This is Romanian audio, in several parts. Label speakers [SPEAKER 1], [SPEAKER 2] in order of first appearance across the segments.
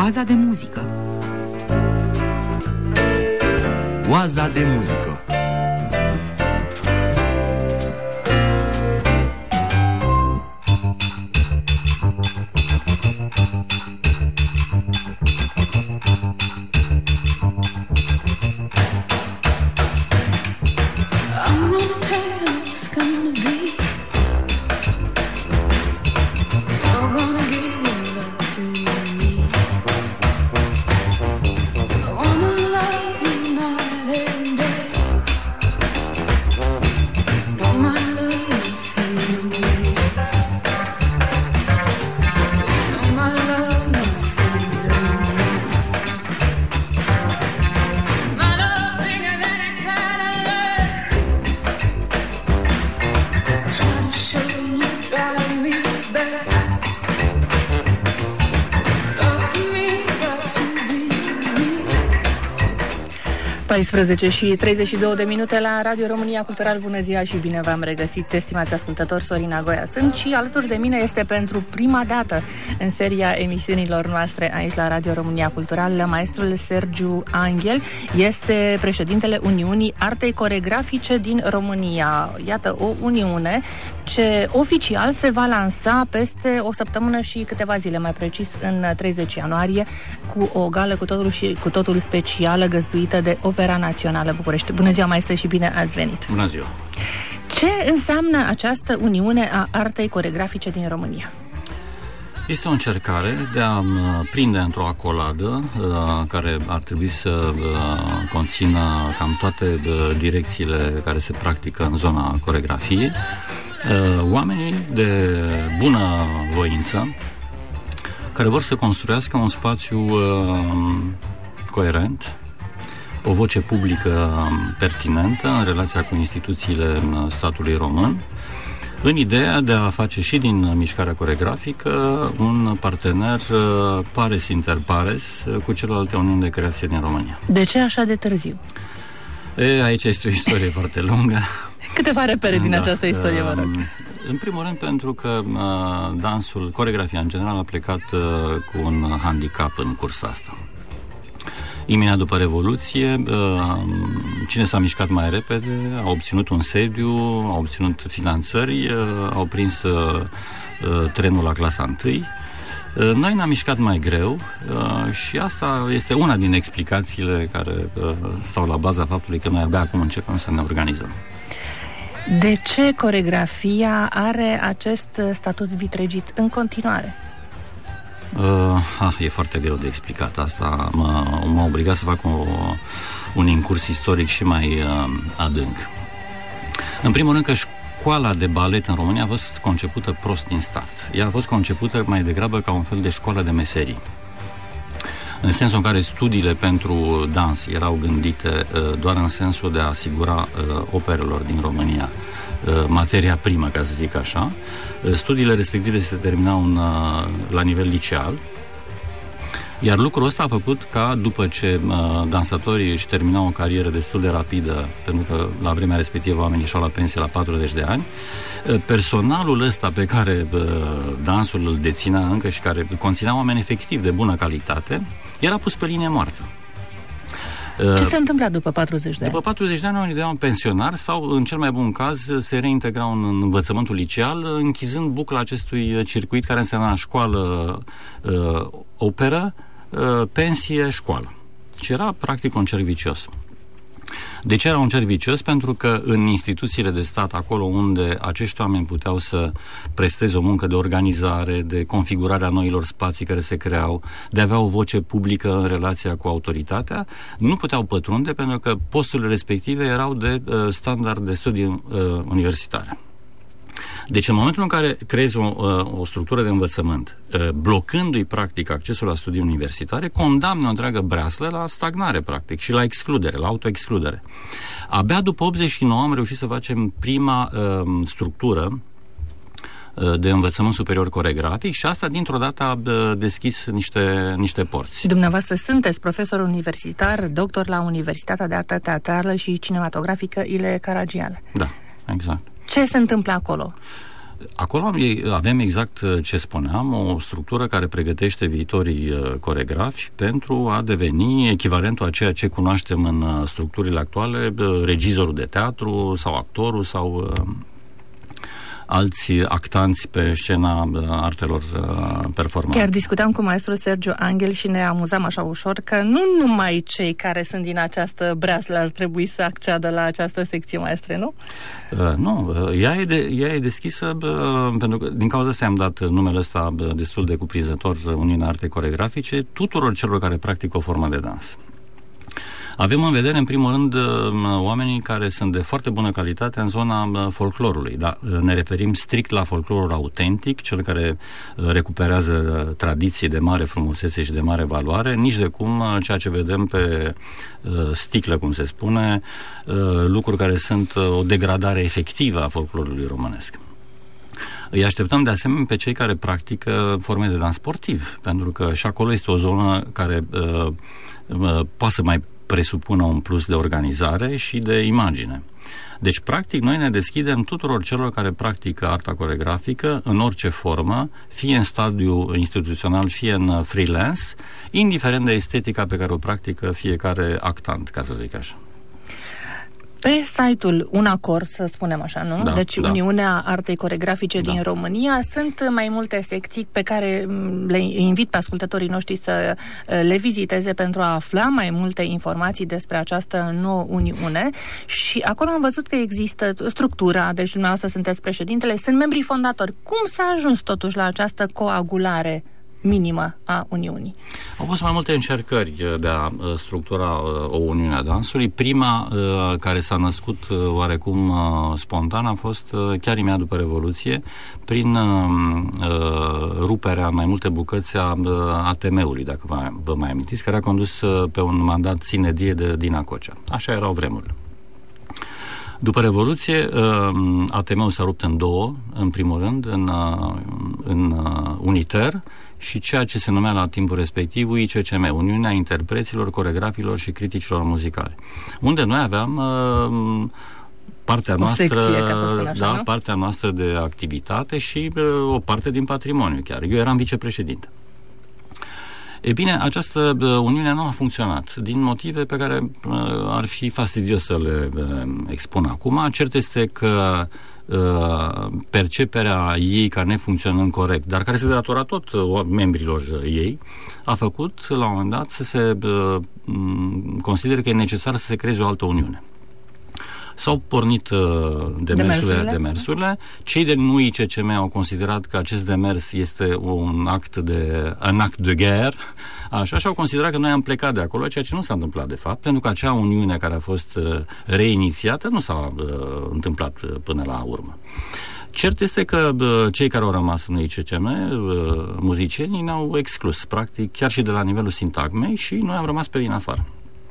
[SPEAKER 1] Oaza de muzică. Oaza de muzică.
[SPEAKER 2] Și 32 de minute la Radio România Cultural. Bună ziua și bine v-am regăsit, estimați ascultători. Sorina Goia sunt și alături de mine este pentru prima dată în seria emisiunilor noastre aici la Radio România Cultural maestrul Sergiu Anghel. Este președintele Uniunii Artei Coregrafice din România. Iată, o uniune ce oficial se va lansa peste o săptămână și câteva zile, mai precis în 30 ianuarie, cu o gală cu totul specială găzduită de Opera Națională București. Bună ziua, maestre, și bine ați venit!
[SPEAKER 3] Bună ziua!
[SPEAKER 2] Ce înseamnă această Uniune a Artei Coregrafice din România?
[SPEAKER 3] Este o încercare de a prinde într-o acoladă care ar trebui să conțină cam toate direcțiile care se practică în zona coregrafiei, oamenii de bună voință care vor să construiască un spațiu coerent, o voce publică pertinentă în relația cu instituțiile statului român, în ideea de a face și din mișcarea coregrafică un partener pares inter pares cu celelalte uniuni de creație din România.
[SPEAKER 2] De ce așa de târziu?
[SPEAKER 3] Aici este o istorie foarte lungă.
[SPEAKER 2] Câteva repere din această istorie, vă rog.
[SPEAKER 3] În primul rând pentru că dansul, coregrafia în general, a plecat cu un handicap în cursa asta. Imediat după Revoluție, cine s-a mișcat mai repede a obținut un sediu, a obținut finanțări, au prins trenul la clasa 1. Noi ne-am mișcat mai greu și asta este una din explicațiile care stau la baza faptului că noi abia acum începem să ne organizăm.
[SPEAKER 2] De ce coregrafia are acest statut vitregit în continuare?
[SPEAKER 3] E foarte greu de explicat asta. M-a obligat să fac un incurs istoric și mai adânc. În primul rând că școala de balet în România a fost concepută prost din start. Ea a fost concepută mai degrabă ca un fel de școală de meserii, în sensul în care studiile pentru dans erau gândite doar în sensul de a asigura operelor din România materia primă, ca să zic așa. Studiile respective se terminau la nivel liceal, iar lucrul ăsta a făcut ca, după ce dansatorii își terminau o carieră destul de rapidă, pentru că la vremea respectivă oamenii ieșeau la pensie la 40 de ani, personalul ăsta pe care dansul îl deținea încă și care conținea oameni efectiv de bună calitate, era pus pe linie moartă.
[SPEAKER 2] Ce se întâmpla după 40 de ani?
[SPEAKER 3] După 40 de ani oamenii deveneau pensionari sau, în cel mai bun caz, se reintegrau în învățământul liceal, închizând bucla acestui circuit care însemna școală, operă, pensie, școală. Și era practic un cerc vicios. De ce era un cerc vicios? Pentru că în instituțiile de stat, acolo unde acești oameni puteau să presteze o muncă de organizare, de configurare a noilor spații care se creau, de a avea o voce publică în relația cu autoritatea, nu puteau pătrunde pentru că posturile respective erau de standard de studii universitare. Deci în momentul în care creezi o structură de învățământ, blocându-i practic accesul la studii universitare, condamnă o întreagă breaslă la stagnare practic și la excludere, la autoexcludere. Abia după 89 am reușit să facem prima structură de învățământ superior coregrafic și asta dintr-o dată a deschis niște porți.
[SPEAKER 2] Dumneavoastră sunteți profesor universitar, doctor la Universitatea de Artă Teatrală și Cinematografică Ile Caragiale.
[SPEAKER 3] Da, exact.
[SPEAKER 2] Ce se întâmplă acolo?
[SPEAKER 3] Acolo avem exact ce spuneam, o structură care pregătește viitorii coregrafi pentru a deveni echivalentul a ceea ce cunoaștem în structurile actuale, regizorul de teatru sau actorul sau alți actanți pe scena artelor performante.
[SPEAKER 2] Chiar discutam cu maestrul Sergiu Angel și ne amuzam așa ușor că nu numai cei care sunt din această breaslă ar trebui să acceadă la această secție, maestre, nu?
[SPEAKER 3] Nu, ea e deschisă pentru că din cauza asta am dat numele ăsta destul de cuprinzător, Uniunea Artei Coregrafice, tuturor celor care practică o formă de dans. Avem în vedere, în primul rând, oamenii care sunt de foarte bună calitate în zona folclorului. Da? Ne referim strict la folclorul autentic, cel care recuperează tradiții de mare frumusețe și de mare valoare, nici de cum ceea ce vedem pe sticlă, cum se spune, lucruri care sunt o degradare efectivă a folclorului românesc. Îi așteptăm de asemenea pe cei care practică forme de dans sportiv, pentru că și acolo este o zonă care poate să mai presupună un plus de organizare și de imagine. Deci, practic, noi ne deschidem tuturor celor care practică arta coregrafică în orice formă, fie în stadiu instituțional, fie în freelance, indiferent de estetica pe care o practică fiecare actant, ca să zic așa.
[SPEAKER 2] Pe site-ul Unacor, să spunem așa, nu?
[SPEAKER 3] Da,
[SPEAKER 2] deci
[SPEAKER 3] da.
[SPEAKER 2] Uniunea Artei Coregrafice din România, sunt mai multe secții pe care le invit pe ascultătorii noștri să le viziteze pentru a afla mai multe informații despre această nouă Uniune și acolo am văzut că există structura, deci dumneavoastră sunteți președintele, sunt membrii fondatori. Cum s-a ajuns totuși la această coagulare minimă a Uniunii?
[SPEAKER 3] Au fost mai multe încercări de a structura o Uniune a Dansului. Prima, care s-a născut oarecum spontan, a fost chiar imediat după Revoluție, prin ruperea în mai multe bucăți a ATM-ului, dacă vă mai amintiți, care a condus pe un mandat sine die de Dina Cocea. Așa erau vremurile. După Revoluție, ATM-ul s-a rupt în două, în primul rând, în Uniter și ceea ce se numea la timpul respectiv UICCM, Uniunea Interpreților, Coregrafilor și Criticilor Muzicale, unde noi aveam partea noastră, secție, partea noastră de activitate și o parte din patrimoniu chiar. Eu eram vicepreședinte. E bine, această uniune nu a funcționat din motive pe care ar fi fastidios să le expun acum. Cert este că perceperea ei ca nefuncționând corect, dar care se datora tot membrilor ei, a făcut la un moment dat să se considere că e necesar să se creeze o altă uniune. S-au pornit demersurile. Cei de UICCM au considerat că acest demers este un act de guerre, așa, și au considerat că noi am plecat de acolo, ceea ce nu s-a întâmplat de fapt, pentru că acea uniune care a fost reinițiată nu s-a întâmplat până la urmă. Cert este că cei care au rămas în UICCM, muzicienii, ne-au exclus, practic, chiar și de la nivelul sintagmei, și noi am rămas pe din afară.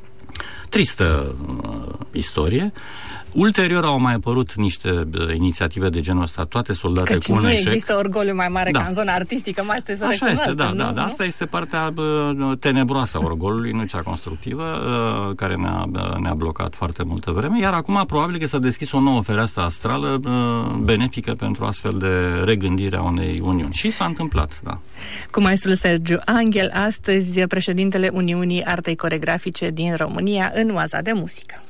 [SPEAKER 3] Tristă istorie. Ulterior au mai apărut niște inițiative de genul ăsta, toate soldate
[SPEAKER 2] cu un eșec. Căci nu există orgoliu mai mare ca în zona artistică, mai trebuie să recunoaștem.
[SPEAKER 3] Așa este, da. Asta este partea tenebroasă a orgoliului, nu cea constructivă, care ne-a blocat foarte multă vreme, iar acum probabil că s-a deschis o nouă fereastră astrală benefică pentru astfel de regândire a unei uniuni. Și s-a întâmplat, da.
[SPEAKER 2] Cu maestrul Sergiu Angel, astăzi președintele Uniunii Artei Coregrafice din România, în Oaza de Muzică.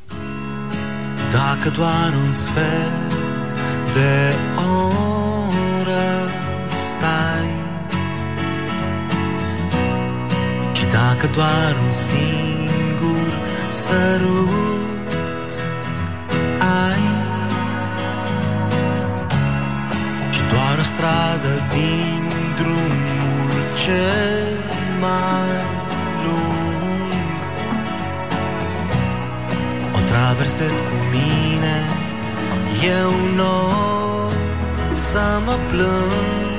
[SPEAKER 4] Dacă doar un sfert de oră stai și dacă doar un singur sărut ai și doar o stradă din drumul cel mai lung o traversez cu mine, eu nu să mă plâng.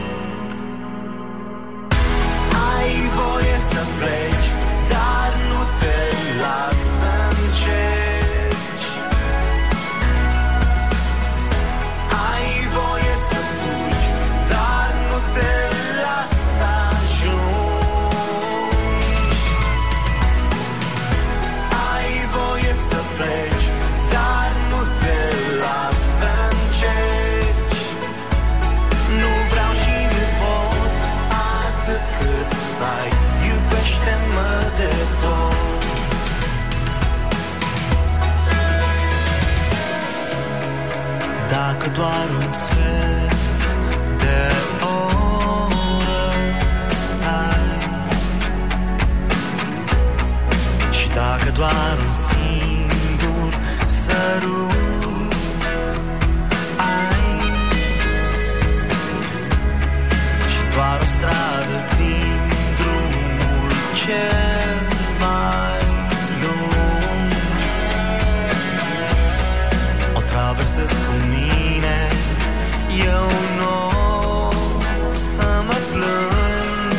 [SPEAKER 4] Ai voie să pleci, dar nu te las să încerci. Ai voie să fugi, dar nu te las să ajungi. Ai voie să pleci, dar nu te las să încerci. dacă doar un sfert de oră stai, și dacă doar un singur sărut ai, și doar o stradă din drumul cel mai lung o traversezi cu mine, eu nu o să mă plâng.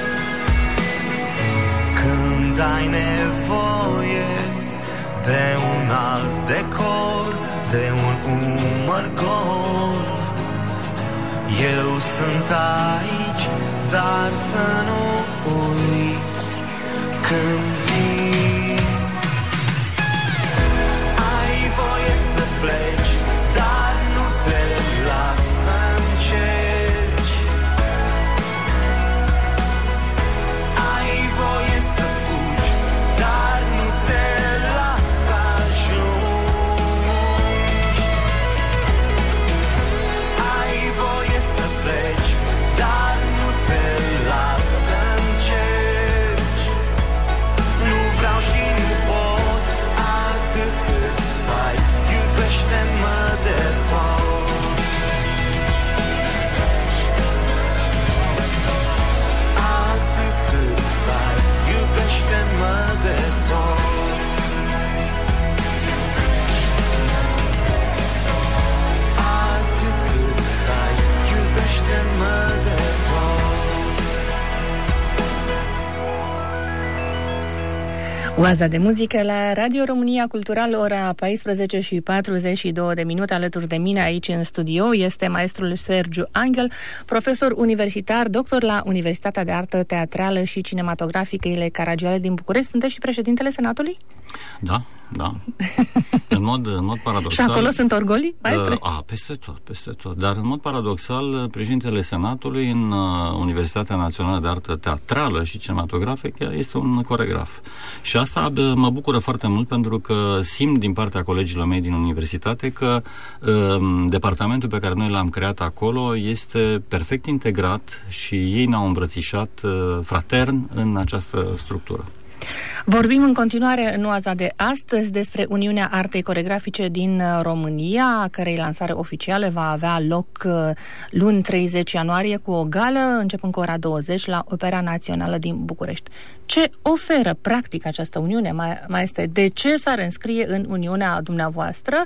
[SPEAKER 4] Când ai nevoie de un alt decor, de un umăr gol, eu sunt aici, dar să nu uiți când vii. Ai voie să pleci, dar nu te las să încerci. Ai voie să fugi, dar nu te las să ajungi. Ai voie să pleci, dar nu te las să încerci. Nu vreau și nu pot, atât cât stai, iubește-mă de tot. Atât cât stai, iubește-mă de tot. Atât cât stai, iubește-mă de tot.
[SPEAKER 2] Oaza de muzică la Radio România Cultural, ora 14 și 42 de minute. Alături de mine aici în studio este maestrul Sergiu Angel, profesor universitar, doctor la Universitatea de Artă Teatrală și Cinematografică Ile Caragiale din București. Sunteți și președintele Senatului?
[SPEAKER 3] Da. În mod paradoxal.
[SPEAKER 2] Și acolo sunt orgolii, maestre?
[SPEAKER 3] Peste tot. Dar în mod paradoxal, președintele Senatului în Universitatea Națională de Artă Teatrală și Cinematografică este un coregraf. Și asta mă bucură foarte mult, pentru că simt din partea colegilor mei din universitate că departamentul pe care noi l-am creat acolo este perfect integrat și ei ne-au îmbrățișat fratern în această structură.
[SPEAKER 2] Vorbim în continuare în oaza de astăzi despre Uniunea Artei Coregrafice din România, a cărei lansare oficială va avea loc luni 30 ianuarie cu o gală începând cu ora 20 la Opera Națională din București. Ce oferă practic această Uniune, maestre? De ce s-ar înscrie în Uniunea dumneavoastră,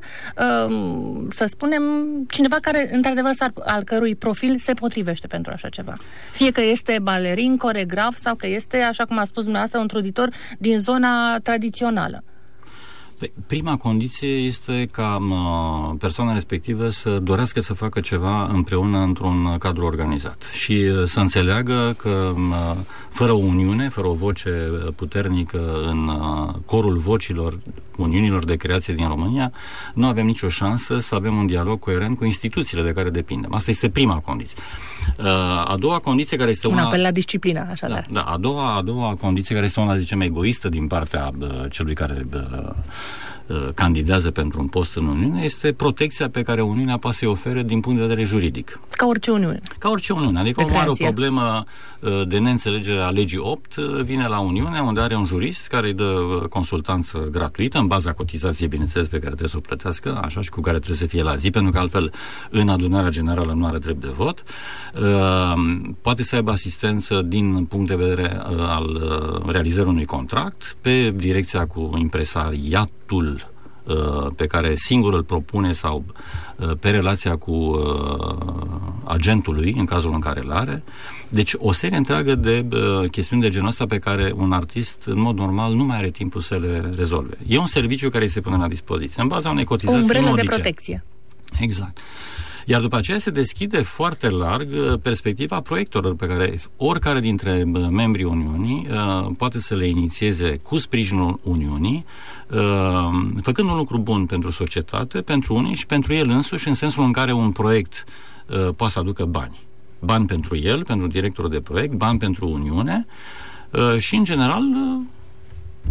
[SPEAKER 2] să spunem, cineva care, într-adevăr, al cărui profil se potrivește pentru așa ceva? Fie că este balerin, coregraf sau că este, așa cum a spus dumneavoastră, un truditor din zona tradițională.
[SPEAKER 3] Prima condiție este ca persoana respectivă să dorească să facă ceva împreună într-un cadru organizat și să înțeleagă că fără o uniune, fără o voce puternică în corul vocilor uniunilor de creație din România, nu avem nicio șansă să avem un dialog coerent cu instituțiile de care depindem. Asta este prima condiție. A doua condiție, care este un
[SPEAKER 2] apel la disciplină, așadar.
[SPEAKER 3] Da, a doua condiție, care este una, zicem, egoistă din partea celui care candidează pentru un post în Uniune, este protecția pe care Uniunea poate să-i ofere din punct de vedere juridic.
[SPEAKER 2] Ca orice Uniune.
[SPEAKER 3] Ca orice Uniune. Adică o mare problemă de neînțelegere a legii 8 vine la Uniune, unde are un jurist care îi dă consultanță gratuită, în baza cotizației, bineînțeles, pe care trebuie să o plătească, așa, și cu care trebuie să fie la zi, pentru că altfel în adunarea generală nu are drept de vot. Poate să aibă asistență din punct de vedere al realizării unui contract pe direcția cu impresariatul pe care singur îl propune sau pe relația cu agentului, în cazul în care îl are. Deci o serie întreagă de chestiuni de genul ăsta pe care un artist, în mod normal, nu mai are timpul să le rezolve. E un serviciu care îi se pune la dispoziție, în baza unei cotizații modice.
[SPEAKER 2] O umbrelă de protecție.
[SPEAKER 3] Exact. Iar după aceea se deschide foarte larg perspectiva proiectelor pe care oricare dintre membrii Uniunii poate să le inițieze cu sprijinul Uniunii, făcând un lucru bun pentru societate, pentru unii și pentru el însuși, în sensul în care un proiect poate să aducă bani. Bani pentru el, pentru directorul de proiect, bani pentru Uniune și, în general,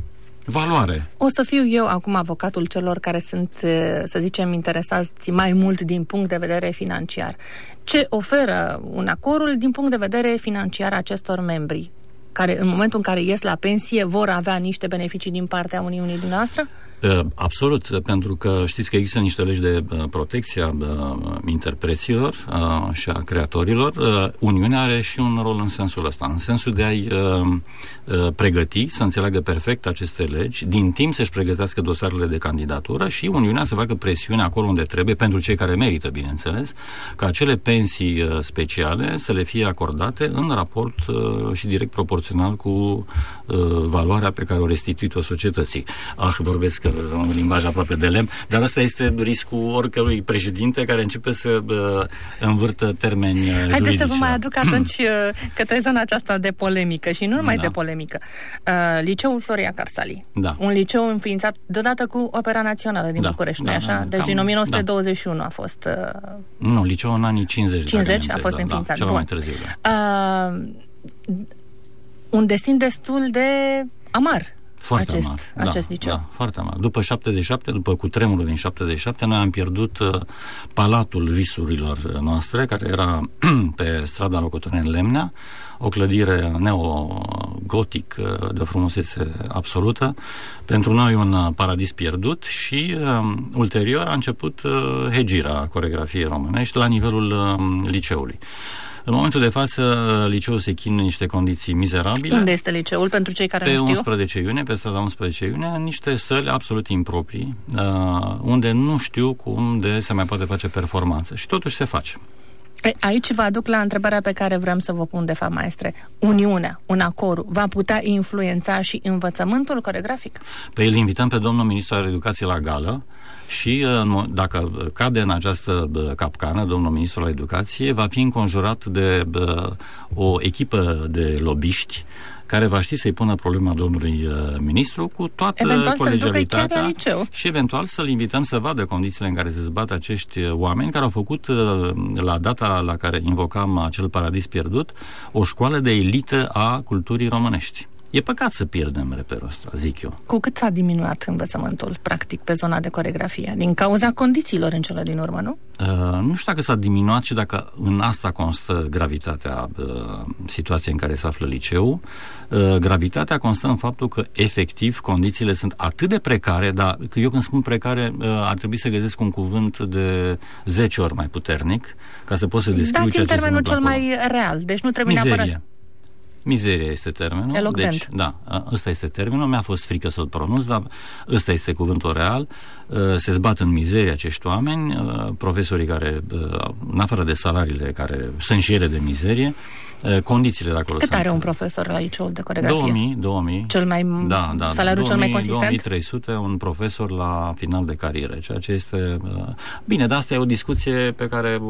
[SPEAKER 3] valoare.
[SPEAKER 2] O să fiu eu acum avocatul celor care sunt, să zicem, interesați mai mult din punct de vedere financiar. Ce oferă un acorul din punct de vedere financiar acestor membri, care în momentul în care ies la pensie vor avea niște beneficii din partea Uniunii dumneavoastră?
[SPEAKER 3] Absolut, pentru că știți că există niște legi de protecție a interpreților și a creatorilor. Uniunea are și un rol în sensul ăsta, în sensul de a-i pregăti, să înțeleagă perfect aceste legi, din timp să-și pregătească dosarele de candidatură și Uniunea să facă presiune acolo unde trebuie, pentru cei care merită, bineînțeles, ca acele pensii speciale să le fie acordate în raport și direct proporțional cu valoarea pe care o restituit-o societății. Vorbesc un limbaj aproape de lemn, dar ăsta este riscul oricărui președinte care începe să învârtă termeni juridici.
[SPEAKER 2] Haideți să vă mai aduc atunci către zona aceasta de polemică și nu numai de polemică. Liceul Floria Carsali. Da. Un liceu înființat deodată cu Opera Națională din București, nu-i așa? Deci din 1921 a fost...
[SPEAKER 3] Nu, liceul în anii 50.
[SPEAKER 2] 50 a fost înființat.
[SPEAKER 3] Cel mai târziu,
[SPEAKER 2] un destin destul de amar.
[SPEAKER 3] Foarte
[SPEAKER 2] acest liceu.
[SPEAKER 3] Da, foarte amar. După 77, după cutremurul din 77, noi am pierdut Palatul Visurilor noastre, care era pe strada Locotenent Lemnea, o clădire neogotic de o frumusețe absolută. Pentru noi un paradis pierdut și ulterior a început hegira coreografiei românești la nivelul liceului. În momentul de față, liceul se chinuie în niște condiții mizerabile.
[SPEAKER 2] Unde este liceul, pentru cei care nu știu?
[SPEAKER 3] Pe 11 iunie, pe strada 11 iunie, în niște săli absolut improprii, unde nu știu cum de se mai poate face performanță. Și totuși se face.
[SPEAKER 2] Aici vă aduc la întrebarea pe care vreau să vă pun, de fapt, maestre. Uniunea, un acord, va putea influența și învățământul coreografic?
[SPEAKER 3] Pe îl invităm pe domnul ministru al Educației la gală și dacă cade în această capcană, domnul ministru al Educației va fi înconjurat de o echipă de lobiști care va ști să-i pună problema domnului ministru cu toată colegialitatea și eventual să-l invităm să vadă condițiile în care se zbat acești oameni care au făcut, la data la care invocam acel paradis pierdut, o școală de elită a culturii românești. E păcat să pierdem reperul ăsta, zic eu.
[SPEAKER 2] Cu cât s-a diminuat învățământul, practic, pe zona de coreografie? Din cauza condițiilor în cele din urmă, nu?
[SPEAKER 3] Nu știu dacă s-a diminuat și dacă în asta constă gravitatea situației în care se află liceul. Gravitatea constă în faptul că, efectiv, condițiile sunt atât de precare, dar eu când spun precare, ar trebui să găsesc un cuvânt de 10 ori mai puternic ca să pot să descriu ceea ce se întâmplă acolo.
[SPEAKER 2] Dați-mi termenul cel mai real, deci nu trebuie neapărat...
[SPEAKER 3] Mizeria este termenul.
[SPEAKER 2] Elocvent.
[SPEAKER 3] Deci, da, ăsta este termenul. Mi-a fost frică să-l pronunț, dar ăsta este cuvântul real. Se zbat în mizerie acești oameni, profesorii care, în afară de salariile care sunt și ele de mizerie, condițiile de acolo.
[SPEAKER 2] Cât are un profesor la liceul de coreografie?
[SPEAKER 3] 2000.
[SPEAKER 2] Cel mai salariul cel mai consistent?
[SPEAKER 3] 2300, un profesor la final de carieră, ceea ce este bine, dar asta e o discuție pe care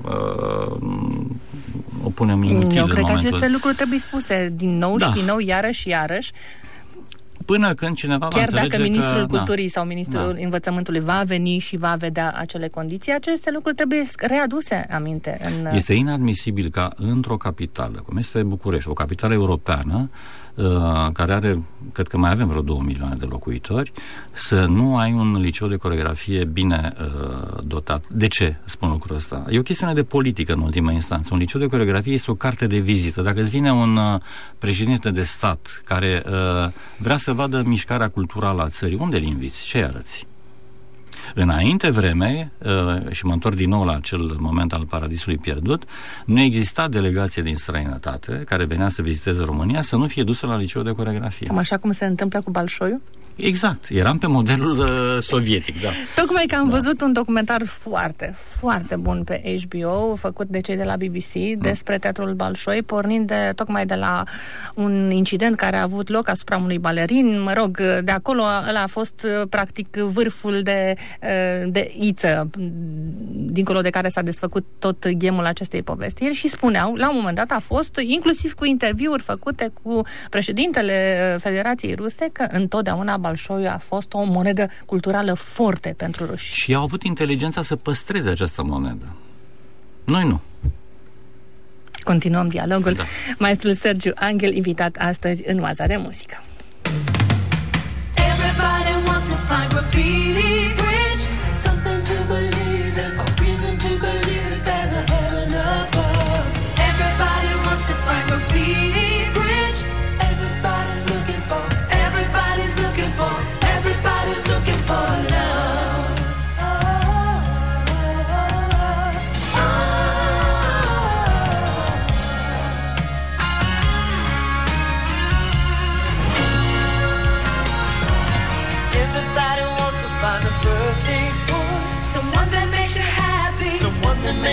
[SPEAKER 3] o punem inutil.
[SPEAKER 2] Eu cred că aceste lucruri trebuie spuse din nou și din nou, iarăși și iarăși.
[SPEAKER 3] Până când cineva va înțelege
[SPEAKER 2] dacă ministrul culturii sau ministrul învățământului va veni și va vedea acele condiții, aceste lucruri trebuie readuse aminte.
[SPEAKER 3] Este inadmisibil ca într-o capitală, cum este București, o capitală europeană, care are, cred că mai avem vreo 2 milioane de locuitori, să nu ai un liceu de coreografie bine dotat. De ce spun lucrul ăsta? E o chestiune de politică în ultima instanță. Un liceu de coreografie este o carte de vizită. Dacă îți vine un președinte de stat care vrea să vadă mișcarea culturală a țării, unde îl inviți? Ce arăți? Înainte vreme, și mă întorc din nou la acel moment al paradisului pierdut, nu exista delegație din străinătate care venea să viziteze România să nu fie dusă la liceu de coreografie.
[SPEAKER 2] Cam așa cum se întâmplă cu Balșoiu?
[SPEAKER 3] Exact, eram pe modelul sovietic, da.
[SPEAKER 2] Tocmai că am văzut un documentar foarte, foarte bun pe HBO, făcut de cei de la BBC, despre Teatrul Balșoi, pornind tocmai de la un incident care a avut loc asupra unui balerin. Mă rog, de acolo ăla a fost practic vârful de iță, dincolo de care s-a desfăcut tot ghemul acestei povestiri, și spuneau, la un moment dat a fost, inclusiv cu interviuri făcute cu președintele Federației Ruse, că întotdeauna Balșoiu a fost o monedă culturală forte pentru ruși.
[SPEAKER 3] Și au avut inteligența să păstreze această monedă. Noi nu.
[SPEAKER 2] Continuăm dialogul. Da. Maestrul Sergiu Anghel, invitat astăzi în Oaza de Muzică.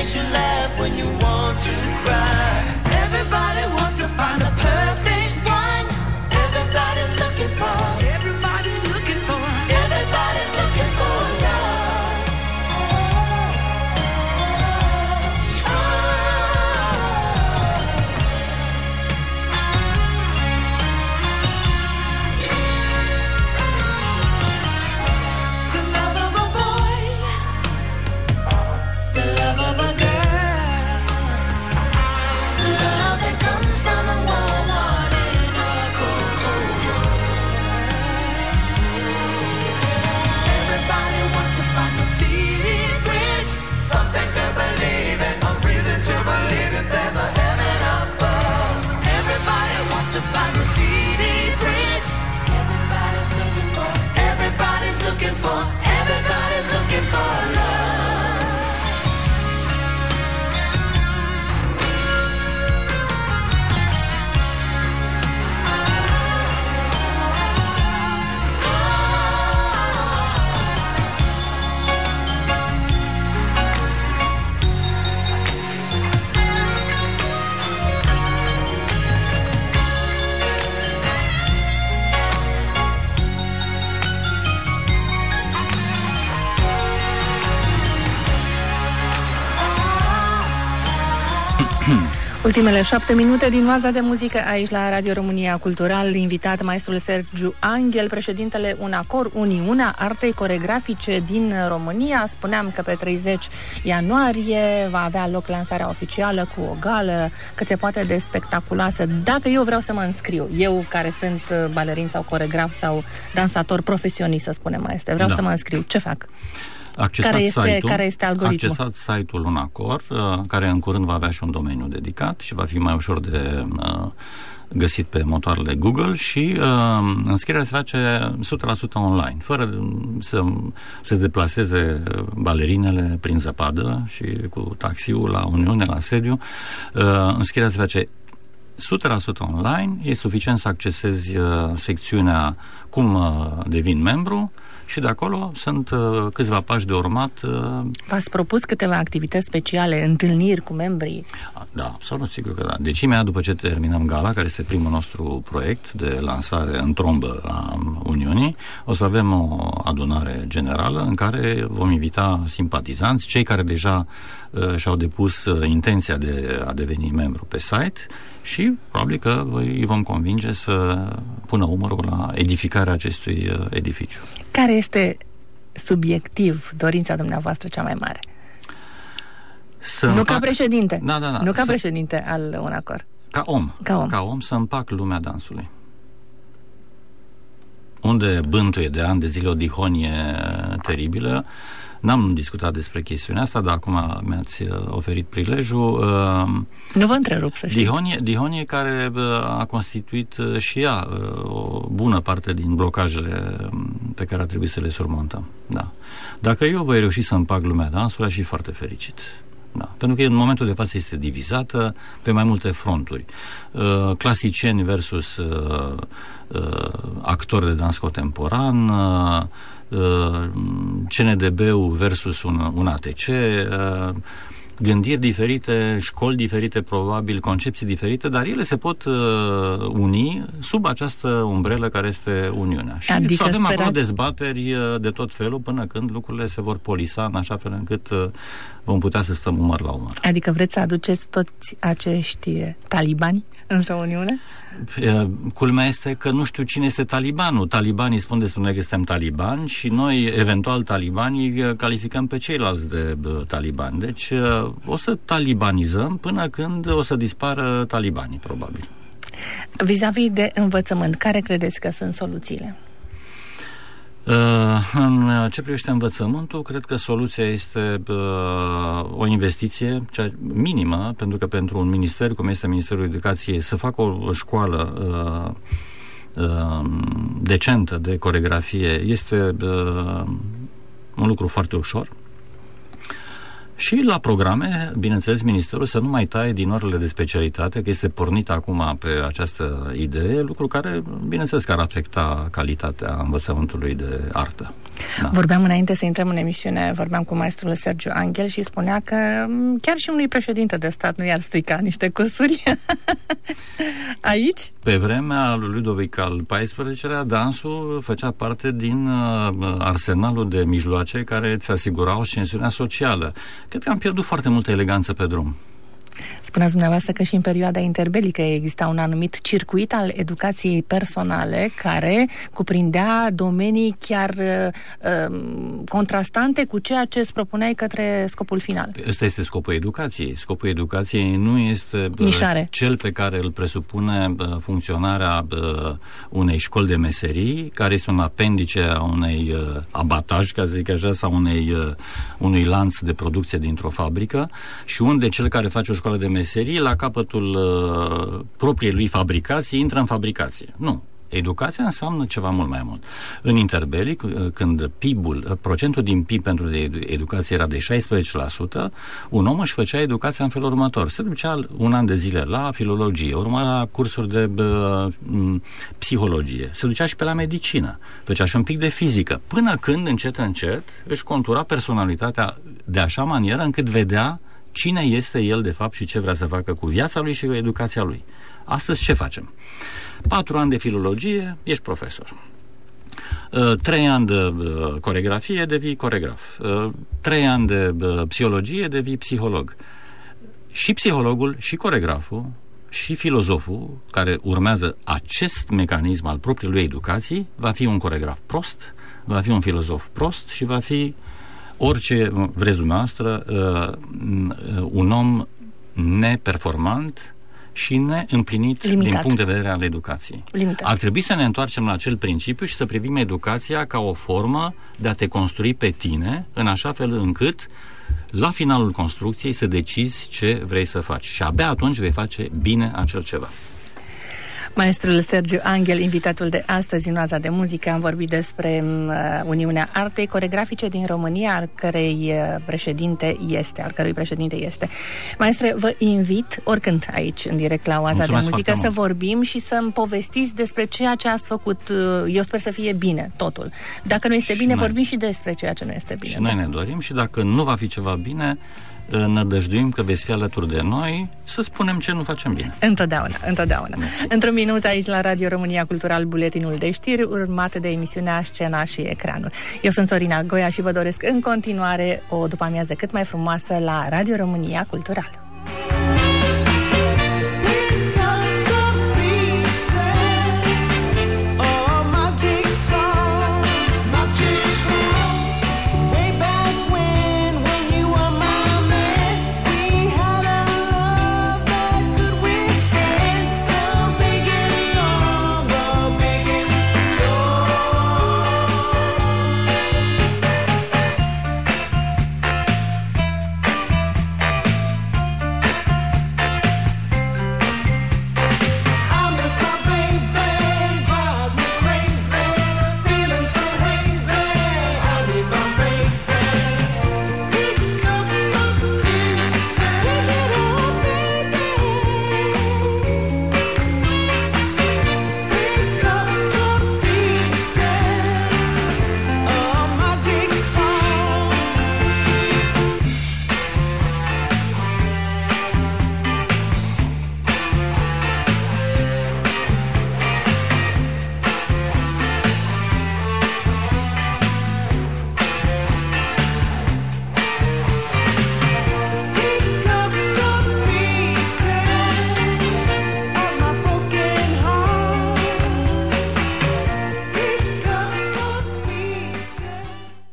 [SPEAKER 4] makes you laugh when you want to cry. Everybody wants to find the perfect one. Everybody's looking for love. Everybody's looking for love. The love of a boy, the love of a girl, the love that comes from a warm heart in a cold, cold world. Everybody wants to find the feeling bridge, something to believe in, a reason to believe that there's a heaven above. Everybody wants to find the feeling bridge. Everybody's looking for love.
[SPEAKER 2] Ultimele 7 minute din Oaza de Muzică aici la Radio România Cultural, invitat maestrul Sergiu Anghel, președintele UNACOR, Uniunea Artei Coregrafice din România. Spuneam că pe 30 ianuarie va avea loc lansarea oficială cu o gală cât se poate de spectaculoasă. Dacă eu vreau să mă înscriu, eu care sunt balerin sau coregraf sau dansator profesionist, să spunem maestre, vreau să mă înscriu, ce fac? Care este algoritmul?
[SPEAKER 3] Accesați site-ul UNACOR, care în curând va avea și un domeniu dedicat și va fi mai ușor de găsit pe motoarele Google și înscrierea se face 100% online, fără să se deplaseze balerinele prin zăpadă și cu taxiul la Uniune, la sediu. Înscrierea se face 100% online, e suficient să accesezi secțiunea cum devin membru și de acolo sunt câțiva pași de urmat.
[SPEAKER 2] V-ați propus câteva activități speciale, întâlniri cu membrii?
[SPEAKER 3] Da, absolut, sigur că da. Deci imediat după ce terminăm gala, care este primul nostru proiect de lansare în trombă a Uniunii, o să avem o adunare generală în care vom invita simpatizanți, cei care deja și-au depus intenția de a deveni membru pe site și probabil că îi vom convinge să pună umărul la edificarea acestui edificiu.
[SPEAKER 2] Care este subiectiv dorința dumneavoastră cea mai mare? Ca președinte. Nu ca președinte al UNACOR.
[SPEAKER 3] Ca om să împac lumea dansului. Unde bântuie de ani de zile o dihonie teribilă. N-am discutat despre chestiunea asta, dar acum mi-ați oferit prilejul.
[SPEAKER 2] Nu vă întrerup, să știți.
[SPEAKER 3] Dihonie care a constituit și ea o bună parte din blocajele pe care a trebuit să le surmontăm. Da. Dacă eu voi reuși să împac lumea dansului, aș fi foarte fericit. Da. Pentru că în momentul de față este divizată pe mai multe fronturi. Clasicieni versus actori de dans contemporan, CNDB-ul versus un ATC, gândiri diferite, școli diferite, probabil, concepții diferite, dar ele se pot uni sub această umbrelă care este Uniunea. Și adică să avem acolo dezbateri de tot felul până când lucrurile se vor polisa în așa fel încât vom putea să stăm umăr la umăr.
[SPEAKER 2] Adică vreți să aduceți toți acești talibani într-o Uniune?
[SPEAKER 3] Culmea este că nu știu cine este talibanul. Talibanii spun despre noi că suntem talibani și noi, eventual talibanii, calificăm pe ceilalți de talibani. Deci o să talibanizăm până când o să dispară talibanii, probabil.
[SPEAKER 2] Vis-a-vis de învățământ, care credeți că sunt soluțiile?
[SPEAKER 3] În ce privește învățământul, cred că soluția este o investiție minimă, pentru că pentru un minister, cum este Ministerul Educației, să facă o școală decentă de coregrafie este un lucru foarte ușor. Și la programe, bineînțeles, Ministerul să nu mai taie din orele de specialitate, că este pornit acum pe această idee, lucru care, bineînțeles, că ar afecta calitatea învățământului de artă. Da.
[SPEAKER 2] Vorbeam înainte să intrăm în emisiune, vorbeam cu maestrul Sergiu Anghel și spunea că chiar și unui președinte de stat nu i-ar strica niște cusuri. Aici?
[SPEAKER 3] Pe vremea lui Ludovic al XIV-lea, dansul făcea parte din arsenalul de mijloace care îți asigurau ascensiunea socială. Cred că am pierdut foarte multă eleganță pe drum.
[SPEAKER 2] Spuneați dumneavoastră că și în perioada interbelică exista un anumit circuit al educației personale care cuprindea domenii chiar contrastante cu ceea ce îți propuneai către scopul final.
[SPEAKER 3] Ăsta este scopul educației. Scopul educației nu este cel pe care îl presupune funcționarea unei școli de meserii, care este un apendice a unei abataj, ca să zic așa, sau unui lanț de producție dintr-o fabrică, și unde cel care face o școală de meserii, la capătul propriei lui fabricații, intră în fabricație. Nu. Educația înseamnă ceva mult mai mult. În interbelic, când procentul din PIB pentru educație era de 16%, un om își făcea educația în felul următor. Se ducea un an de zile la filologie, urma cursuri de psihologie, se ducea și pe la medicină, făcea și un pic de fizică, până când, încet, își contura personalitatea de așa manieră încât vedea cine este el de fapt și ce vrea să facă cu viața lui și cu educația lui. Astăzi ce facem? 4 ani de filologie, ești profesor. 3 ani de coregrafie, devii coregraf. 3 ani de psihologie, devii psiholog. Și psihologul, și coregraful, și filozoful, care urmează acest mecanism al propriului educații, va fi un coregraf prost, va fi un filozof prost și va fi orice vreți dumneavoastră, un om neperformant și neîmplinit din punct de vedere al educației.
[SPEAKER 2] Limitat.
[SPEAKER 3] Ar trebui să ne întoarcem la acel principiu și să privim educația ca o formă de a te construi pe tine, în așa fel încât la finalul construcției să decizi ce vrei să faci. Și abia atunci vei face bine acel ceva.
[SPEAKER 2] Maestrul Sergiu Anghel, invitatul de astăzi în Oaza de Muzică, am vorbit despre Uniunea Artei Coregrafice din România, al cărui președinte este. Maestre, vă invit oricând aici, în direct la Oaza de Muzică, să vorbim și să-mi povestiți despre ceea ce ați făcut. Eu sper să fie bine, totul. Dacă nu este bine, vorbim și despre ceea ce nu este bine.
[SPEAKER 3] Și noi ne dorim și dacă nu va fi ceva bine, nădăjduim că veți fi alături de noi să spunem ce nu facem bine.
[SPEAKER 2] Întotdeauna. Într-un minut aici la Radio România Cultural, buletinul de știri, urmat de emisiunea Scena și Ecranul. Eu sunt Sorina Goia și vă doresc în continuare o după-amiază cât mai frumoasă la Radio România Cultural.